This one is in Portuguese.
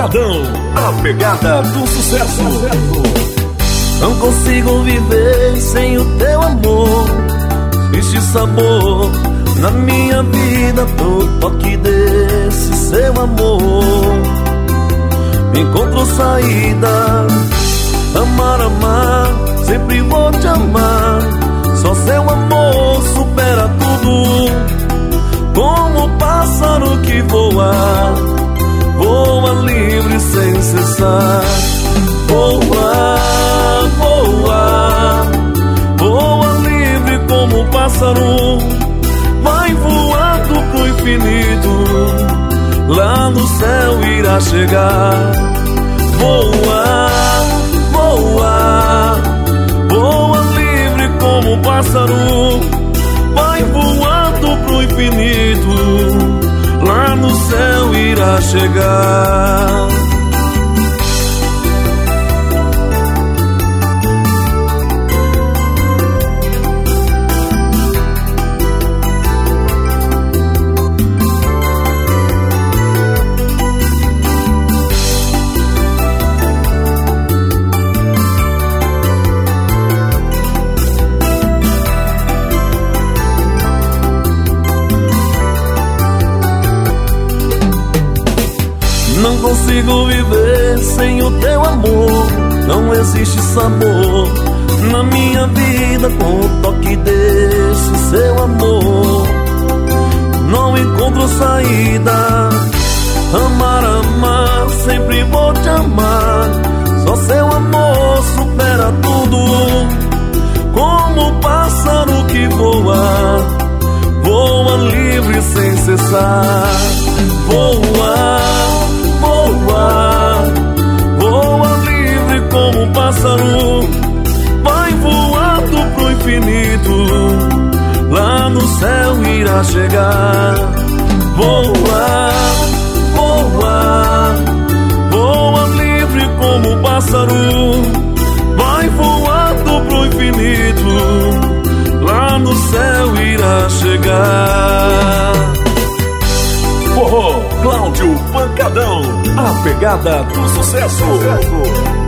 Pancadão, a pegada do sucesso. Não consigo viver sem o teu amor. Existe sabor na minha vida pro toque desse seu amor. Encontro saída, amar, amar, sempre vou te amar. Só seu amor supera tudo. Como o pássaro que voa, voa livre sem cessar. Voa, voa, voa livre como o pássaro. Vai voando pro infinito, lá no céu irá chegar. Voa, voa, voa livre como o pássaro. Vai voando pro infinito, lá no céu irá chegar. Não consigo viver sem o teu amor. Não existe sabor na minha vida com o toque desse seu amor. Não encontro saída, amar, amar, sempre vou te amar. Só seu amor supera tudo. Como o pássaro que voa, voa livre sem cessar. Voa, voa, voa livre como um pássaro. Vai voando pro infinito, lá no céu irá chegar. Voa, voa, voa livre como um pássaro. Vai voando pro infinito, lá no céu irá chegar. Forró, Cláudio Pancadão, a pegada do sucesso.